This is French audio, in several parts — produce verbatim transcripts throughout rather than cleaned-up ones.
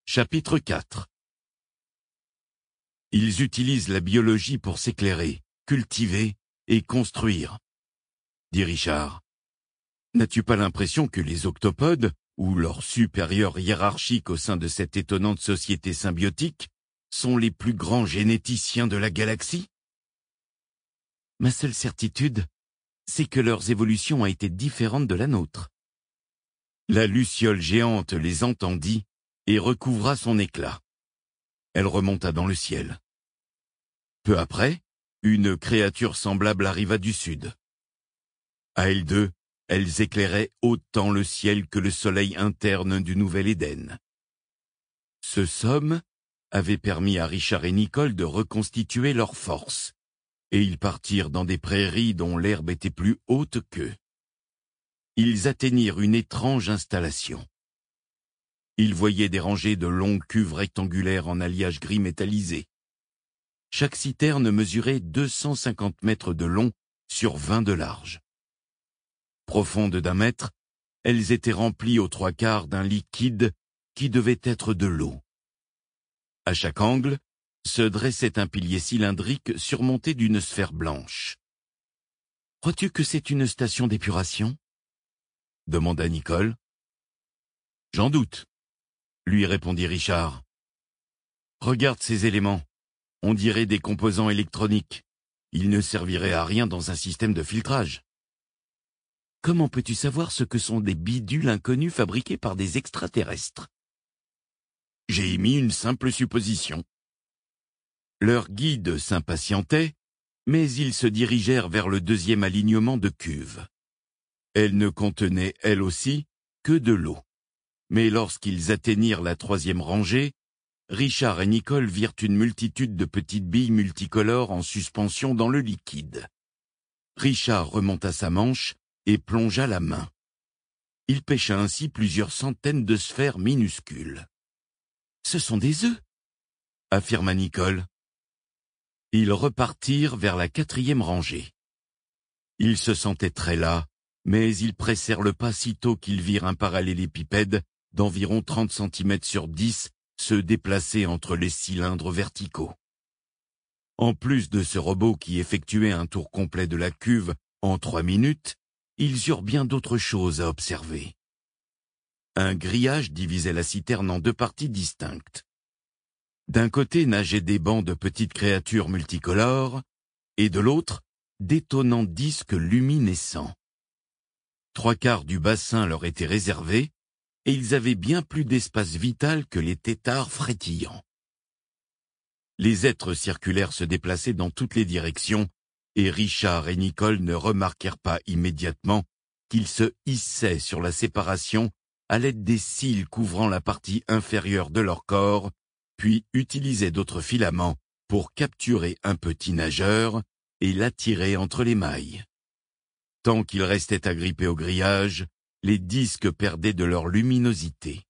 Chapitre quatre. Ils utilisent la biologie pour s'éclairer, cultiver et construire, dit Richard. N'as-tu pas l'impression que les octopodes, ou leurs supérieurs hiérarchiques au sein de cette étonnante société symbiotique, sont les plus grands généticiens de la galaxie? Ma seule certitude, c'est que leurs évolutions ont été différentes de la nôtre. La luciole géante les entendit et recouvra son éclat. Elle remonta dans le ciel. Peu après, une créature semblable arriva du sud. À elles deux, elles éclairaient autant le ciel que le soleil interne du Nouvel Éden. Ce somme avait permis à Richard et Nicole de reconstituer leurs forces, et ils partirent dans des prairies dont l'herbe était plus haute qu'eux. Ils atteignirent une étrange installation. Ils voyaient des rangées de longues cuves rectangulaires en alliage gris métallisé. Chaque citerne mesurait deux cent cinquante mètres de long sur vingt de large. Profondes d'un mètre, elles étaient remplies aux trois quarts d'un liquide qui devait être de l'eau. À chaque angle, se dressait un pilier cylindrique surmonté d'une sphère blanche. « Crois-tu que c'est une station d'épuration » demanda Nicole. « J'en doute, » lui répondit Richard. « Regarde ces éléments, on dirait des composants électroniques. Ils ne serviraient à rien dans un système de filtrage. » Comment peux-tu savoir ce que sont des bidules inconnus fabriqués par des extraterrestres? J'ai émis une simple supposition. Leur guide s'impatientait, mais ils se dirigèrent vers le deuxième alignement de cuves. Elles ne contenaient, elles aussi, que de l'eau. Mais lorsqu'ils atteignirent la troisième rangée, Richard et Nicole virent une multitude de petites billes multicolores en suspension dans le liquide. Richard remonta sa manche et plongea la main. Il pêcha ainsi plusieurs centaines de sphères minuscules. « Ce sont des œufs !» affirma Nicole. Ils repartirent vers la quatrième rangée. Ils se sentaient très las, mais ils pressèrent le pas sitôt qu'ils virent un parallélépipède d'environ trente centimètres sur dix se déplacer entre les cylindres verticaux. En plus de ce robot qui effectuait un tour complet de la cuve en trois minutes, ils eurent bien d'autres choses à observer. Un grillage divisait la citerne en deux parties distinctes. D'un côté nageaient des bancs de petites créatures multicolores, et de l'autre, d'étonnants disques luminescents. Trois quarts du bassin leur étaient réservés, et ils avaient bien plus d'espace vital que les têtards frétillants. Les êtres circulaires se déplaçaient dans toutes les directions, et Richard et Nicole ne remarquèrent pas immédiatement qu'ils se hissaient sur la séparation à l'aide des cils couvrant la partie inférieure de leur corps, puis utilisaient d'autres filaments pour capturer un petit nageur et l'attirer entre les mailles. Tant qu'ils restaient agrippés au grillage, les disques perdaient de leur luminosité.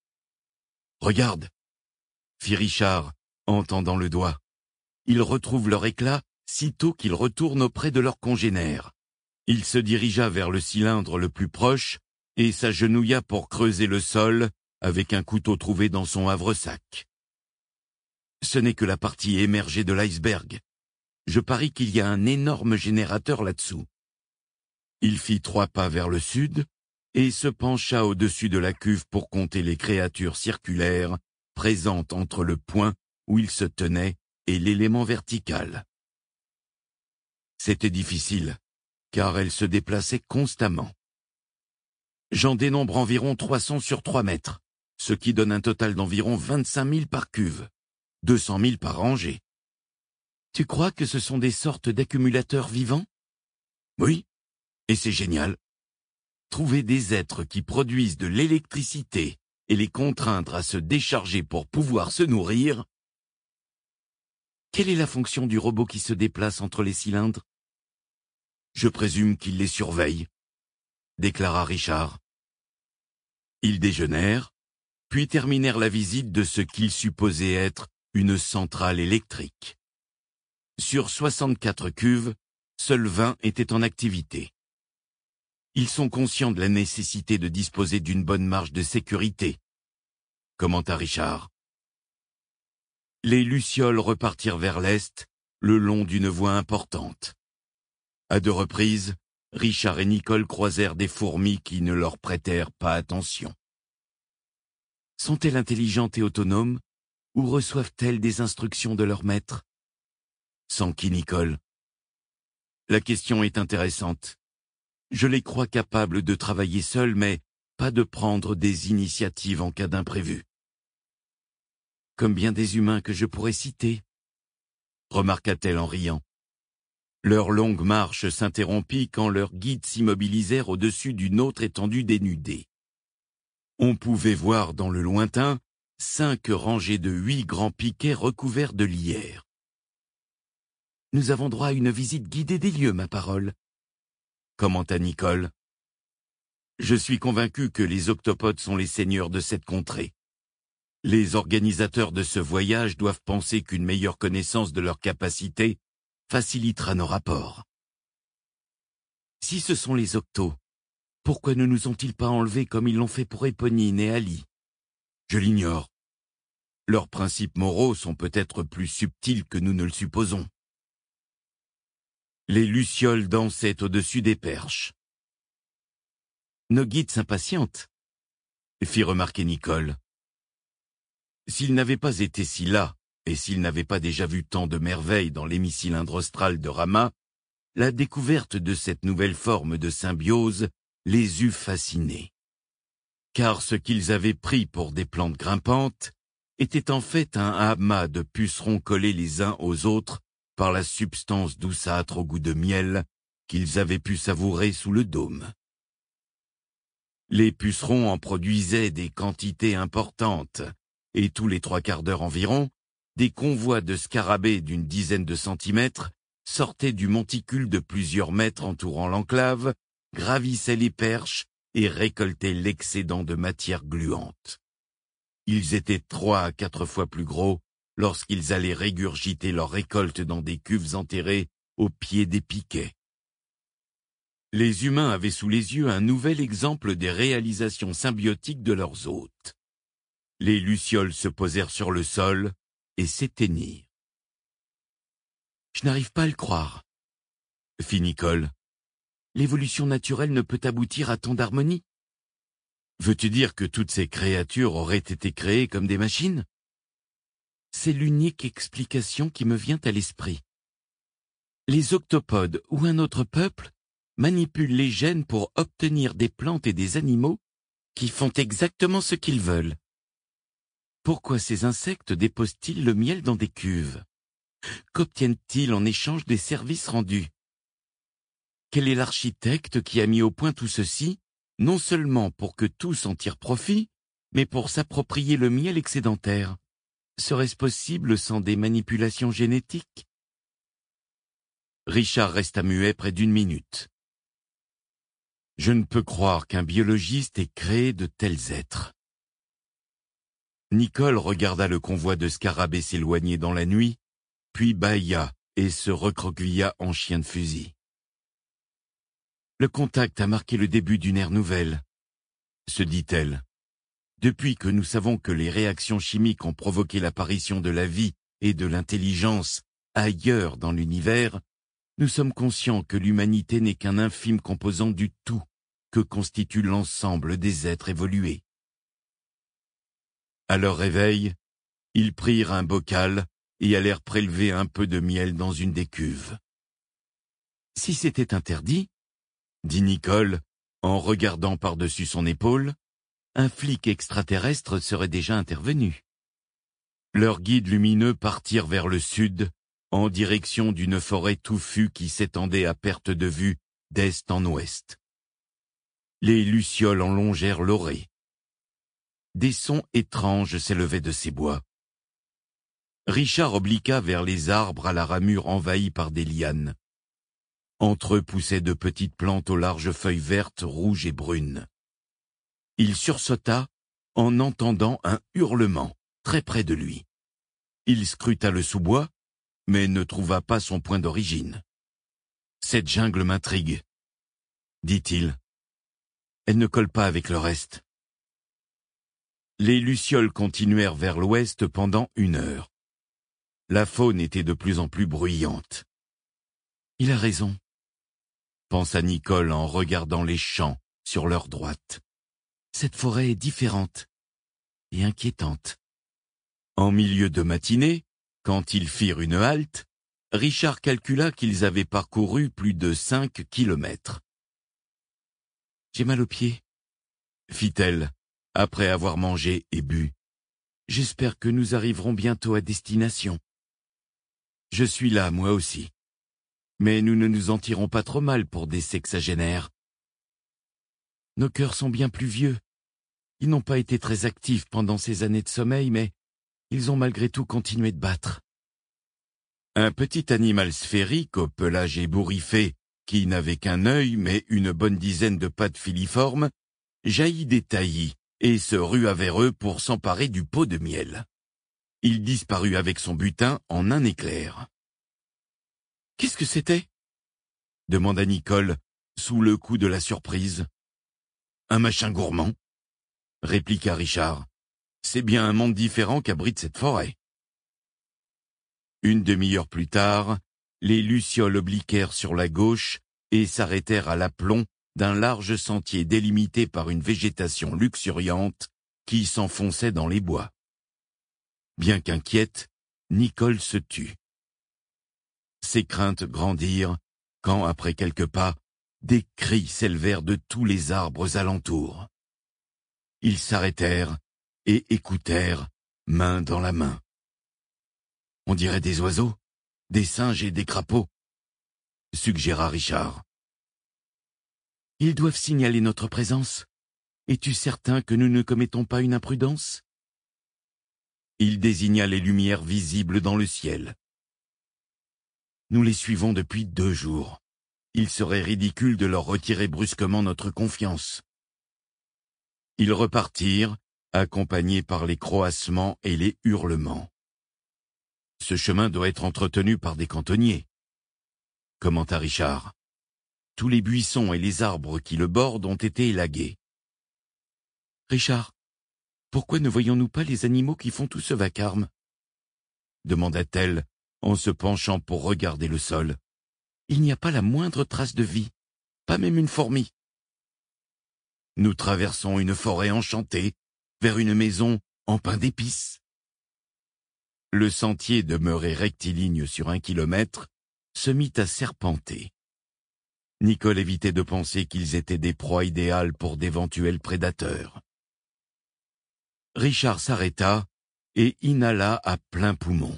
« Regarde !» fit Richard, en tendant le doigt. Ils retrouvent leur éclat sitôt qu'ils retournent auprès de leurs congénères. Il se dirigea vers le cylindre le plus proche et s'agenouilla pour creuser le sol avec un couteau trouvé dans son havresac. Ce n'est que la partie émergée de l'iceberg. Je parie qu'il y a un énorme générateur là-dessous. Il fit trois pas vers le sud et se pencha au-dessus de la cuve pour compter les créatures circulaires présentes entre le point où il se tenait et l'élément vertical. C'était difficile, car elles se déplaçaient constamment. J'en dénombre environ trois cents sur trois mètres, ce qui donne un total d'environ vingt-cinq mille par cuve, deux cent mille par rangée. Tu crois que ce sont des sortes d'accumulateurs vivants? Oui, et c'est génial. Trouver des êtres qui produisent de l'électricité et les contraindre à se décharger pour pouvoir se nourrir. Quelle est la fonction du robot qui se déplace entre les cylindres? Je présume qu'il les surveille, déclara Richard. Ils déjeunèrent, puis terminèrent la visite de ce qu'ils supposaient être une centrale électrique. Sur soixante-quatre cuves, seules vingt étaient en activité. Ils sont conscients de la nécessité de disposer d'une bonne marge de sécurité, commenta Richard. Les lucioles repartirent vers l'est, le long d'une voie importante. À deux reprises, Richard et Nicole croisèrent des fourmis qui ne leur prêtèrent pas attention. Sont-elles intelligentes et autonomes, ou reçoivent-elles des instructions de leur maître? S'enquit Nicole. La question est intéressante. Je les crois capables de travailler seules, mais pas de prendre des initiatives en cas d'imprévu. Comme bien des humains que je pourrais citer, remarqua-t-elle en riant. Leur longue marche s'interrompit quand leurs guides s'immobilisèrent au-dessus d'une autre étendue dénudée. On pouvait voir dans le lointain cinq rangées de huit grands piquets recouverts de lierre. Nous avons droit à une visite guidée des lieux, ma parole, commenta Nicole. Je suis convaincu que les octopodes sont les seigneurs de cette contrée. Les organisateurs de ce voyage doivent penser qu'une meilleure connaissance de leurs capacités facilitera nos rapports. Si ce sont les octos, pourquoi ne nous ont-ils pas enlevés comme ils l'ont fait pour Éponine et Ali? Je l'ignore. Leurs principes moraux sont peut-être plus subtils que nous ne le supposons. Les lucioles dansaient au-dessus des perches. Nos guides s'impatientent, fit remarquer Nicole. S'ils n'avaient pas été si las, et s'ils n'avaient pas déjà vu tant de merveilles dans l'hémicylindre austral de Rama, la découverte de cette nouvelle forme de symbiose les eût fascinés. Car ce qu'ils avaient pris pour des plantes grimpantes était en fait un amas de pucerons collés les uns aux autres par la substance douceâtre au goût de miel qu'ils avaient pu savourer sous le dôme. Les pucerons en produisaient des quantités importantes, et tous les trois quarts d'heure environ, des convois de scarabées d'une dizaine de centimètres sortaient du monticule de plusieurs mètres entourant l'enclave, gravissaient les perches et récoltaient l'excédent de matière gluante. Ils étaient trois à quatre fois plus gros lorsqu'ils allaient régurgiter leur récolte dans des cuves enterrées au pied des piquets. Les humains avaient sous les yeux un nouvel exemple des réalisations symbiotiques de leurs hôtes. Les lucioles se posèrent sur le sol et s'éteignirent. « Je n'arrive pas à le croire, » fit Nicole. « L'évolution naturelle ne peut aboutir à tant d'harmonie. Veux-tu dire que toutes ces créatures auraient été créées comme des machines? C'est l'unique explication qui me vient à l'esprit. Les octopodes ou un autre peuple manipulent les gènes pour obtenir des plantes et des animaux qui font exactement ce qu'ils veulent. Pourquoi ces insectes déposent-ils le miel dans des cuves? Qu'obtiennent-ils en échange des services rendus? Quel est l'architecte qui a mis au point tout ceci, non seulement pour que tous en tirent profit, mais pour s'approprier le miel excédentaire? Serait-ce possible sans des manipulations génétiques? Richard resta muet près d'une minute. Je ne peux croire qu'un biologiste ait créé de tels êtres. Nicole regarda le convoi de scarabées s'éloigner dans la nuit, puis bâilla et se recroquevilla en chien de fusil. Le contact a marqué le début d'une ère nouvelle, se dit-elle. Depuis que nous savons que les réactions chimiques ont provoqué l'apparition de la vie et de l'intelligence ailleurs dans l'univers, nous sommes conscients que l'humanité n'est qu'un infime composant du tout que constitue l'ensemble des êtres évolués. À leur réveil, ils prirent un bocal et allèrent prélever un peu de miel dans une des cuves. « Si c'était interdit, » dit Nicole, en regardant par-dessus son épaule, un flic extraterrestre serait déjà intervenu. Leurs guides lumineux partirent vers le sud, en direction d'une forêt touffue qui s'étendait à perte de vue d'est en ouest. Les lucioles en longèrent l'orée. Des sons étranges s'élevaient de ces bois. Richard obliqua vers les arbres à la ramure envahie par des lianes. Entre eux poussaient de petites plantes aux larges feuilles vertes, rouges et brunes. Il sursauta en entendant un hurlement très près de lui. Il scruta le sous-bois, mais ne trouva pas son point d'origine. « Cette jungle m'intrigue, » dit-il. « Elle ne colle pas avec le reste. » Les lucioles continuèrent vers l'ouest pendant une heure. la faune était de plus en plus bruyante. Il a raison, pensa Nicole en regardant les champs sur leur droite. Cette forêt est différente et inquiétante. En milieu de matinée, quand ils firent une halte, Richard calcula qu'ils avaient parcouru plus de cinq kilomètres. « J'ai mal aux pieds, » fit-elle, après avoir mangé et bu. « J'espère que nous arriverons bientôt à destination. »« Je suis là, moi aussi. Mais nous ne nous en tirons pas trop mal pour des sexagénaires. Nos cœurs sont bien plus vieux. Ils n'ont pas été très actifs pendant ces années de sommeil, mais ils ont malgré tout continué de battre. » Un petit animal sphérique au pelage ébouriffé, qui n'avait qu'un œil mais une bonne dizaine de pattes filiformes, jaillit des taillis et se rua vers eux pour s'emparer du pot de miel. Il disparut avec son butin en un éclair. « Qu'est-ce que c'était ?» demanda Nicole, sous le coup de la surprise. « Un machin gourmand, » répliqua Richard. « C'est bien un monde différent qu'abrite cette forêt. » Une demi-heure plus tard, les lucioles obliquèrent sur la gauche et s'arrêtèrent à l'aplomb d'un large sentier délimité par une végétation luxuriante qui s'enfonçait dans les bois. Bien qu'inquiète, Nicole se tut. Ses craintes grandirent quand, après quelques pas, des cris s'élevèrent de tous les arbres alentours. Ils s'arrêtèrent et écoutèrent, main dans la main. « On dirait des oiseaux, des singes et des crapauds, » suggéra Richard. « Ils doivent signaler notre présence. Es-tu certain que nous ne commettons pas une imprudence ?» Il désigna les lumières visibles dans le ciel. « Nous les suivons depuis deux jours. Il serait ridicule de leur retirer brusquement notre confiance. » Ils repartirent, accompagnés par les croassements et les hurlements. « Ce chemin doit être entretenu par des cantonniers, » commenta Richard. « Tous les buissons et les arbres qui le bordent ont été élagués. »« Richard, pourquoi ne voyons-nous pas les animaux qui font tout ce vacarme ?» demanda-t-elle en se penchant pour regarder le sol. « Il n'y a pas la moindre trace de vie, pas même une fourmi. » Nous traversons une forêt enchantée, vers une maison en pain d'épices. Le sentier, demeuré rectiligne sur un kilomètre, se mit à serpenter. Nicole évitait de penser qu'ils étaient des proies idéales pour d'éventuels prédateurs. Richard s'arrêta et inhala à plein poumon.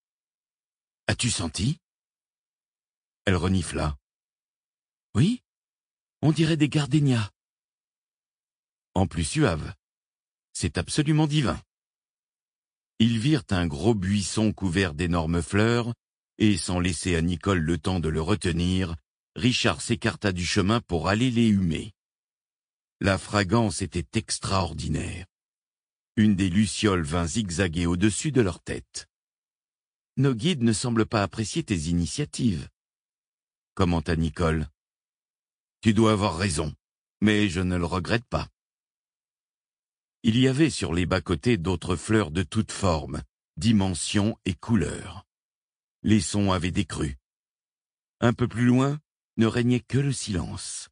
« As-tu senti ?» Elle renifla. « Oui, on dirait des gardénias. » En plus suave. C'est absolument divin. Ils virent un gros buisson couvert d'énormes fleurs, et sans laisser à Nicole le temps de le retenir, Richard s'écarta du chemin pour aller les humer. La fragrance était extraordinaire. Une des lucioles vint zigzaguer au-dessus de leur tête. « Nos guides ne semblent pas apprécier tes initiatives, » commenta Nicole. « Tu dois avoir raison, mais je ne le regrette pas. » Il y avait sur les bas-côtés d'autres fleurs de toutes formes, dimensions et couleurs. Les sons avaient décru. Un peu plus loin, ne régnait que le silence.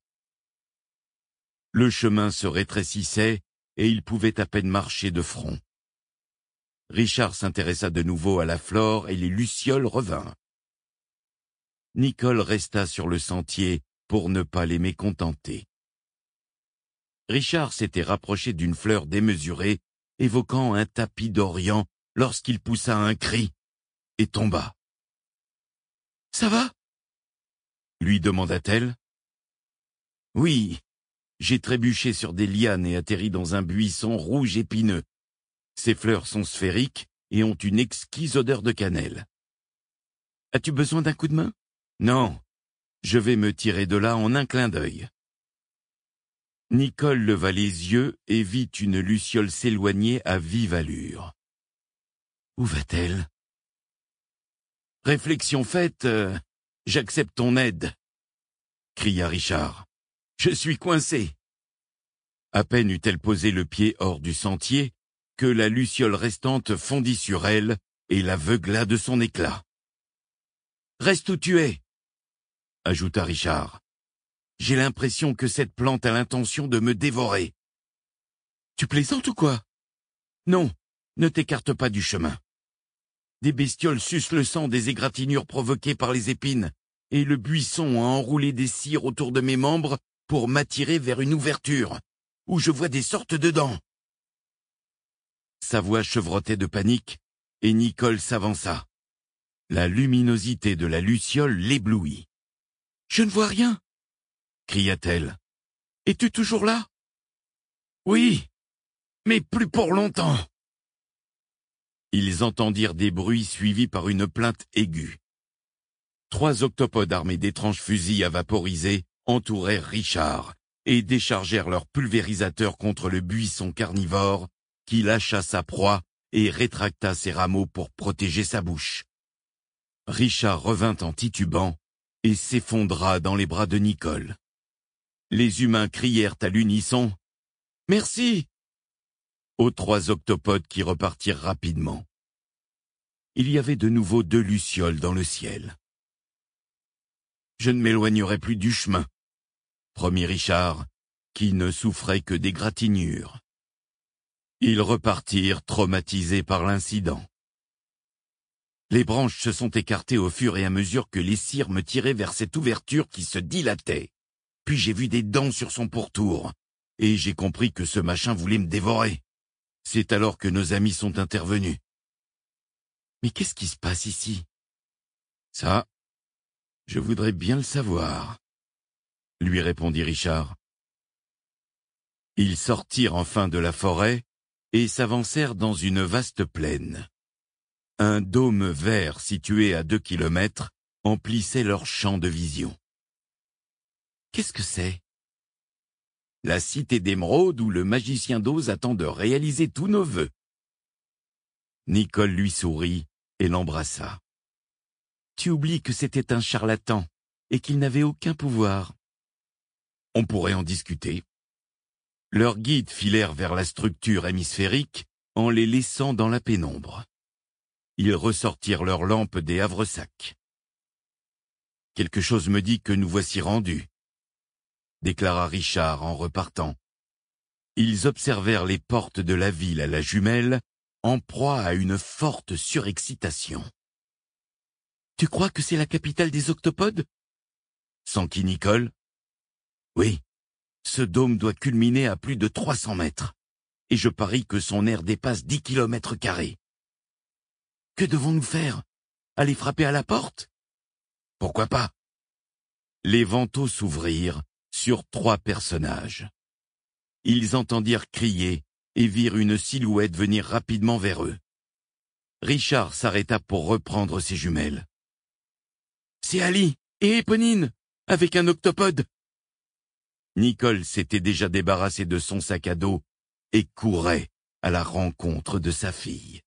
Le chemin se rétrécissait et il pouvait à peine marcher de front. Richard s'intéressa de nouveau à la flore et les lucioles revinrent. Nicole resta sur le sentier pour ne pas les mécontenter. Richard s'était rapproché d'une fleur démesurée, évoquant un tapis d'Orient, lorsqu'il poussa un cri et tomba. « Ça va ?» lui demanda-t-elle. « Oui, j'ai trébuché sur des lianes et atterri dans un buisson rouge épineux. Ces fleurs sont sphériques et ont une exquise odeur de cannelle. As-tu besoin d'un coup de main ? Non, je vais me tirer de là en un clin d'œil. » Nicole leva les yeux et vit une luciole s'éloigner à vive allure. Où va-t-elle ? Réflexion faite, euh, j'accepte ton aide, cria Richard. Je suis coincé. À peine eut-elle posé le pied hors du sentier que la luciole restante fondit sur elle et l'aveugla de son éclat. « Reste où tu es !» ajouta Richard. « J'ai l'impression que cette plante a l'intention de me dévorer. »« Tu plaisantes ou quoi ?»« Non, ne t'écarte pas du chemin. Des bestioles sucent le sang des égratignures provoquées par les épines, et le buisson a enroulé des cires autour de mes membres pour m'attirer vers une ouverture, où je vois des sortes de dents. » Sa voix chevrotait de panique, et Nicole s'avança. La luminosité de la luciole l'éblouit. « Je ne vois rien !» cria-t-elle. « Es-tu toujours là ?»« Oui, mais plus pour longtemps. » Ils entendirent des bruits suivis par une plainte aiguë. Trois octopodes armés d'étranges fusils à vaporiser entourèrent Richard et déchargèrent leur pulvérisateur contre le buisson carnivore qui lâcha sa proie et rétracta ses rameaux pour protéger sa bouche. Richard revint en titubant et s'effondra dans les bras de Nicole. Les humains crièrent à l'unisson « Merci !» aux trois octopodes qui repartirent rapidement. Il y avait de nouveau deux lucioles dans le ciel. « Je ne m'éloignerai plus du chemin », promit Richard, qui ne souffrait que d'égratignures. Ils repartirent traumatisés par l'incident. Les branches se sont écartées au fur et à mesure que les cires me tiraient vers cette ouverture qui se dilatait. Puis j'ai vu des dents sur son pourtour, et j'ai compris que ce machin voulait me dévorer. C'est alors que nos amis sont intervenus. Mais qu'est-ce qui se passe ici? Ça, je voudrais bien le savoir, lui répondit Richard. Ils sortirent enfin de la forêt et s'avancèrent dans une vaste plaine. Un dôme vert situé à deux kilomètres emplissait leur champ de vision. Qu'est-ce que c'est? La cité d'émeraude où le magicien d'Oz attend de réaliser tous nos vœux. Nicole lui sourit et l'embrassa. Tu oublies que c'était un charlatan et qu'il n'avait aucun pouvoir. On pourrait en discuter. Leurs guides filèrent vers la structure hémisphérique en les laissant dans la pénombre. Ils ressortirent leurs lampes des havresacs. Quelque chose me dit que nous voici rendus, déclara Richard en repartant. Ils observèrent les portes de la ville à la jumelle, en proie à une forte surexcitation. « Tu crois que c'est la capitale des octopodes ?» s'enquit Nicole. « Oui, ce dôme doit culminer à plus de trois cents mètres, et je parie que son aire dépasse dix kilomètres carrés. Que devons-nous faire? Aller frapper à la porte? Pourquoi pas? » Les vantaux s'ouvrirent sur trois personnages. Ils entendirent crier et virent une silhouette venir rapidement vers eux. Richard s'arrêta pour reprendre ses jumelles. « C'est Ali et Éponine, avec un octopode !» Nicole s'était déjà débarrassée de son sac à dos et courait à la rencontre de sa fille.